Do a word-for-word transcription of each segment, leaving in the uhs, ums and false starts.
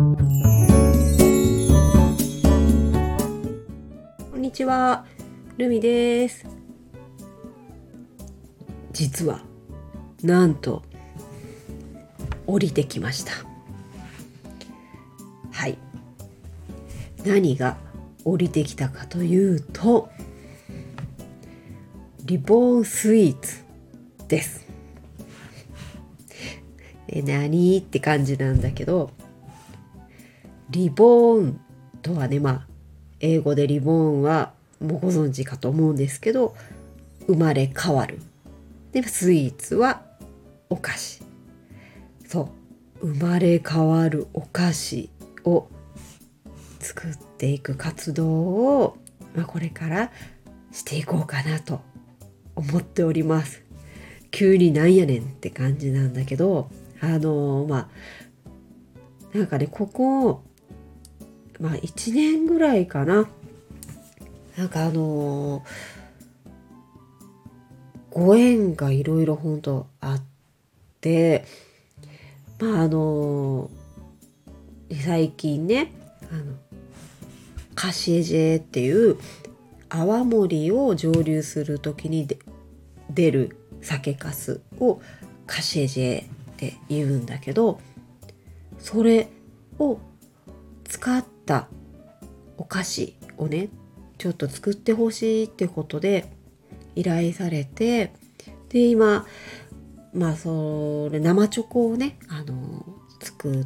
こんにちは、ルミです。実はなんと降りてきました。はい、何が降りてきたかというと、リボンスイーツです。え、何って感じなんだけど、リボーンとはね、まあ英語でリボーンはもうご存知かと思うんですけど、生まれ変わる。で、スイーツはお菓子。そう、生まれ変わるお菓子を作っていく活動を、まあ、これからしていこうかなと思っております。急になんやねんって感じなんだけど、あのー、まあなんかね、ここまあいちねんぐらいかな、なんかあのー、ご縁がいろいろ本当あって、まああのー、最近ね、あのカシエジェっていう泡盛を蒸留する時にで出る酒粕をカシエジェって言うんだけど、それを使ったお菓子をね、ちょっと作ってほしいってことで依頼されて、で今まあそれ生チョコをね、あの作って、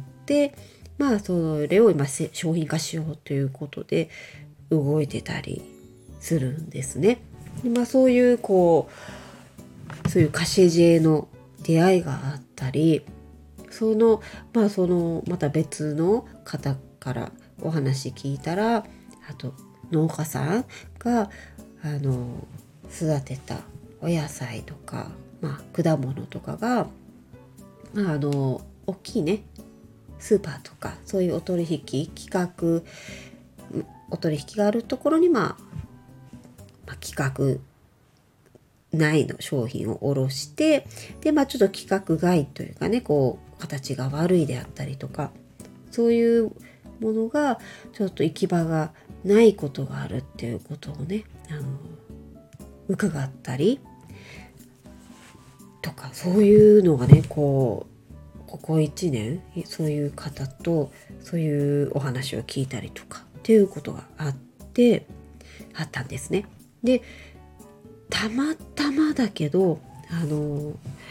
まあそれを今商品化しようということで動いてたりするんですね。で、まあそういうこうそういうカシエジェの出会いがあったり、そのまあそのまた別の方からお話聞いたら、あと農家さんがあの育てたお野菜とか、まあ、果物とかが、まあ、あの大きいねスーパーとかそういうお取引企画お取引があるところに、まあ、まあ、企画内の商品を卸して、で、まあ、ちょっと規格外というかね、こう形が悪いであったりとか、そういうものがちょっと行き場がないことがあるっていうことをね、あの伺ったりとか、そういうのがね、こうここいちねんそういう方とそういうお話を聞いたりとかっていうことがあってあったんですね。で、たまたまだけど、あの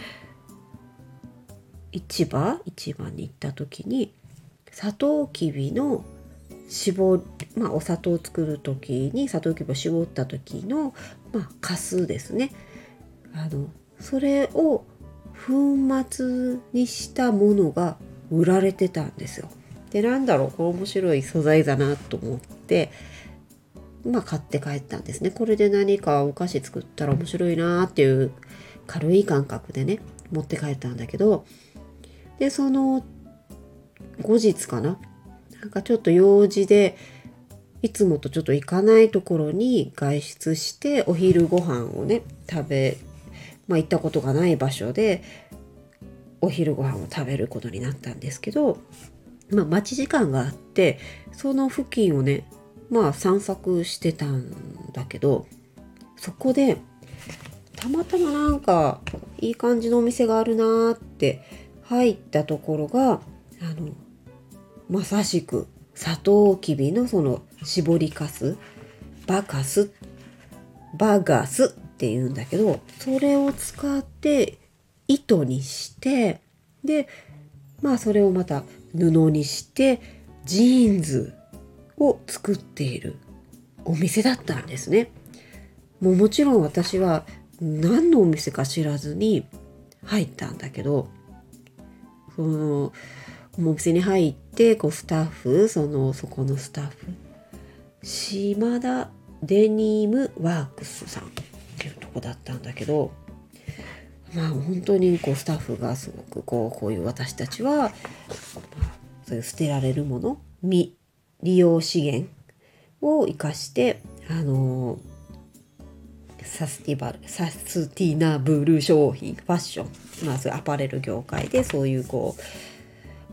市場市場に行った時にサトウキビの絞り、まあ、お砂糖を作る時にサトウキビを絞った時の、まあ、カスですね、あのそれを粉末にしたものが売られてたんですよ。で、なんだろう、これ面白い素材だなと思って、まあ買って帰ったんですね。これで何かお菓子作ったら面白いなっていう軽い感覚でね持って帰ったんだけど、でその後日かな、なんかちょっと用事でいつもとちょっと行かないところに外出してお昼ご飯をね食べ、まあ行ったことがない場所でお昼ご飯を食べることになったんですけど、まあ待ち時間があってその付近をねまあ散策してたんだけど、そこでたまたまなんかいい感じのお店があるなーって入ったところが、あのまさしくサトウキビのその絞りかすバカスバガスっていうんだけど、それを使って糸にして、でまあそれをまた布にしてジーンズを作っているお店だったんですね。もうもちろん私は何のお店か知らずに入ったんだけど、そのお店に入ってこうスタッフそのそこのスタッフ島田デニムワークスさんっていうとこだったんだけど、まあ本当にこうスタッフがすごくこうこういう私たちはそういう捨てられるもの未利用資源を生かしてあのサスティバルサスティナブル商品ファッション、まあそういうアパレル業界でそういうこ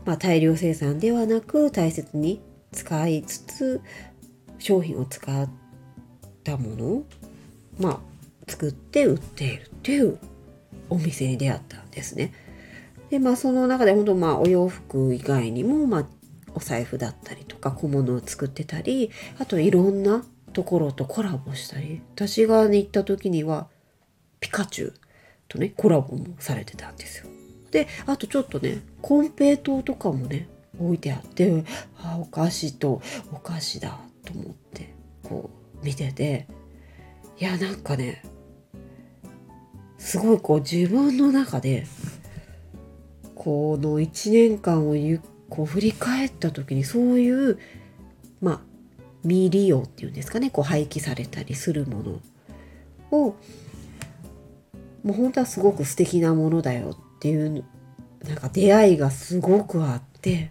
まあ、大量生産ではなく大切に使いつつ商品を使ったものを、まあ、作って売っているっていうお店に出会ったんですね。でまあその中で本当まあお洋服以外にも、まあ、お財布だったりとか小物を作ってたり、あといろんなところとコラボしたり、私が行った時にはピカチュウとねコラボもされてたんですよ。であとちょっとねコンペイトーとかもね置いてあって、あお菓子とお菓子だと思ってこう見てて、いやなんかねすごいこう自分の中でこのいちねんかんをゆこう振り返った時に、そういうまあ未利用っていうんですかね、こう廃棄されたりするものをもう本当はすごく素敵なものだよっていうなんか出会いがすごくあって、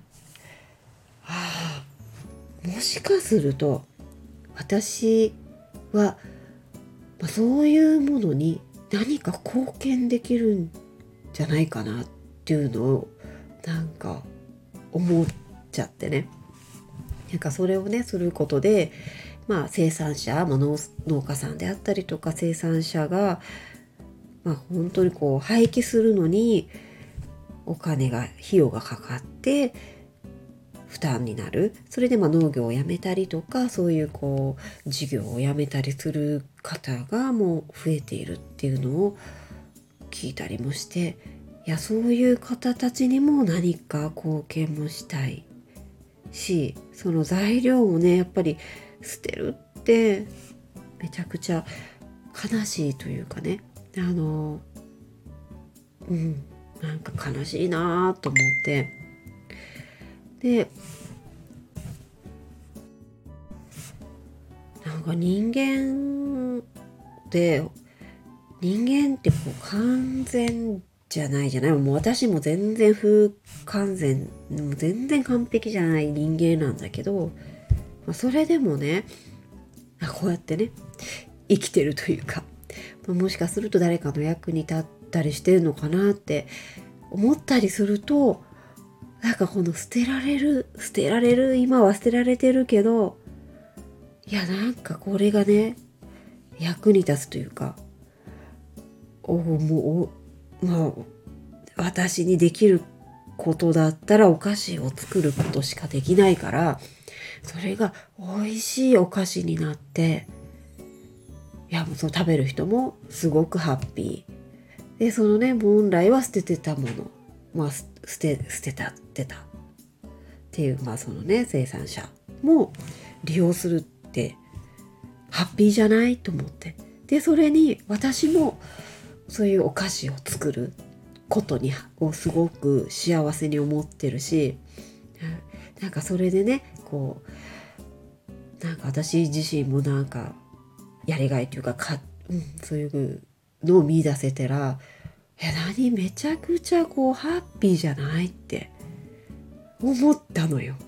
ああもしかすると私は、まあ、そういうものに何か貢献できるんじゃないかなっていうのをなんか思っちゃってね。なんかそれをねすることで、まあ、生産者、まあ、農, 農家さんであったりとか生産者が、まあ、本当にこう廃棄するのにお金が費用がかかって負担になる。それでまあ農業をやめたりとかそういうこう事業をやめたりする方がもう増えているっていうのを聞いたりもして、いやそういう方たちにも何か貢献もしたいし、その材料をねやっぱり捨てるってめちゃくちゃ悲しいというかね、あのうんなんか悲しいなと思って、でなんか人間で人間ってこう完全じゃないじゃない。もう私も全然不完全、もう全然完璧じゃない人間なんだけど、まあ、それでもねこうやってね生きてるというか、まあ、もしかすると誰かの役に立ったりしてるのかなって思ったりすると、なんかこの捨てられる捨てられる今は捨てられてるけど、いやなんかこれがね役に立つというか、おもうまあ私にできることだったらお菓子を作ることしかできないから、それが美味しいお菓子になって、いやもうその食べる人もすごくハッピーで、そのね本来は捨ててたもの、まあ捨て捨てた捨てたっていう、まあそのね生産者も利用するってハッピーじゃないと思って、でそれに私もそういうお菓子を作ることにをすごく幸せに思ってるし、なんかそれでねこうなんか私自身もなんかやりがいというか、か、うん、そういうのを見出せたら、え何めちゃくちゃこうハッピーじゃないって思ったのよ。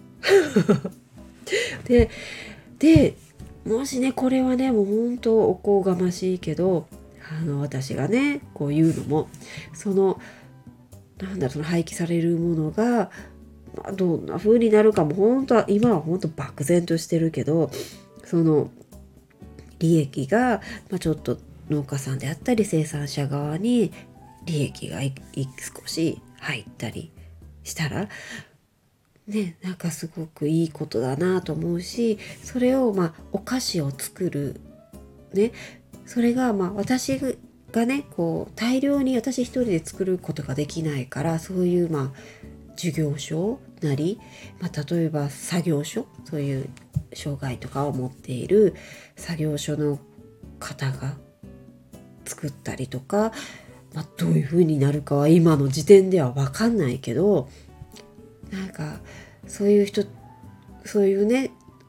ででもしねこれはねもう本当おこがましいけど、あの私がねこう言うのも、そのなんだその廃棄されるものが、まあ、どんな風になるかも本当は今は本当漠然としてるけど、その利益が、まあ、ちょっと農家さんであったり生産者側に利益がいい少し入ったりしたらね、なんかすごくいいことだなと思うし、それをまあお菓子を作るね、それがまあ私がねこう大量に私一人で作ることができないから、そういうまあ授業所なり、まあ、例えば作業所、そういう障害とかを持っている作業所の方が作ったりとか、まあ、どういう風になるかは今の時点では分かんないけど、なんかそういう人そういうね、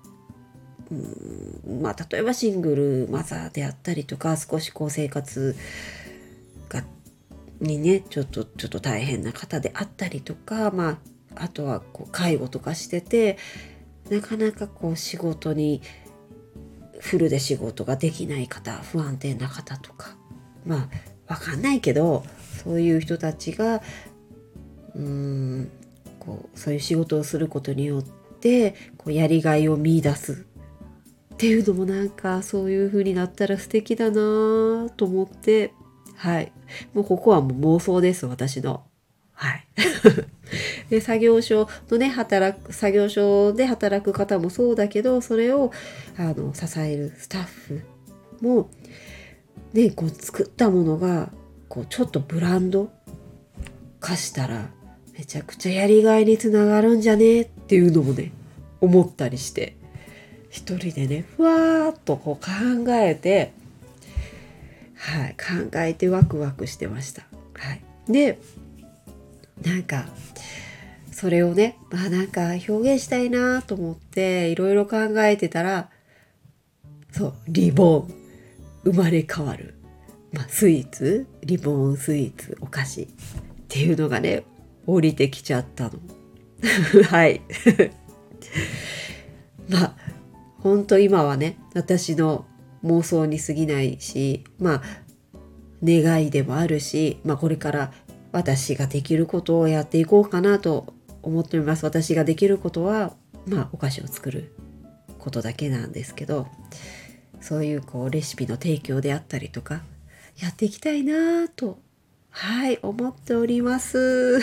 うんまあ、例えばシングルマザーであったりとか、少しこう生活がにねちょっとちょっと大変な方であったりとか、まあ、あとはこう介護とかしててなかなかこう仕事にフルで仕事ができない方、不安定な方とか、まあわかんないけどそういう人たちがうーんこうそういう仕事をすることによってこうやりがいを見出すっていうのもなんかそういう風になったら素敵だなと思って、はい、もうここはもう妄想です私の。はいで作業所のね働く作業所で働く方もそうだけど、それをあの支えるスタッフもね、こう作ったものがこうちょっとブランド化したらめちゃくちゃやりがいにつながるんじゃねっていうのもね思ったりして、一人でねふわーっとこう考えて、はい、考えてワクワクしてました。はい、でなんかそれをね、まあなんか表現したいなと思っていろいろ考えてたら、そうリボン生まれ変わる、まあ、スイーツリボンスイーツお菓子っていうのがね降りてきちゃったのはいまあ本当今はね私の妄想に過ぎないし、まあ願いでもあるし、まあ、これから私ができることをやっていこうかなと思っております。私ができることは、まあ、お菓子を作ることだけなんですけど、そういうこうレシピの提供であったりとかやっていきたいなと、はい思っております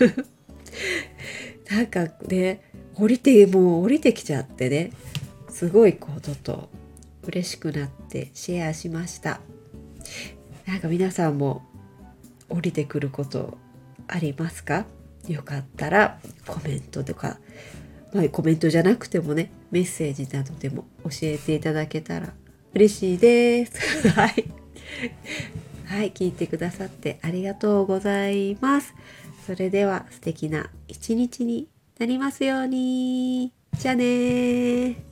なんかね降りてもう降りてきちゃってね、すごいこうちょっと嬉しくなってシェアしました。なんか皆さんも降りてくることありますか？よかったらコメントとか、まあ、コメントじゃなくてもねメッセージなどでも教えていただけたら嬉しいですはいはい、聞いてくださってありがとうございます。それでは素敵な一日になりますように。じゃあねー。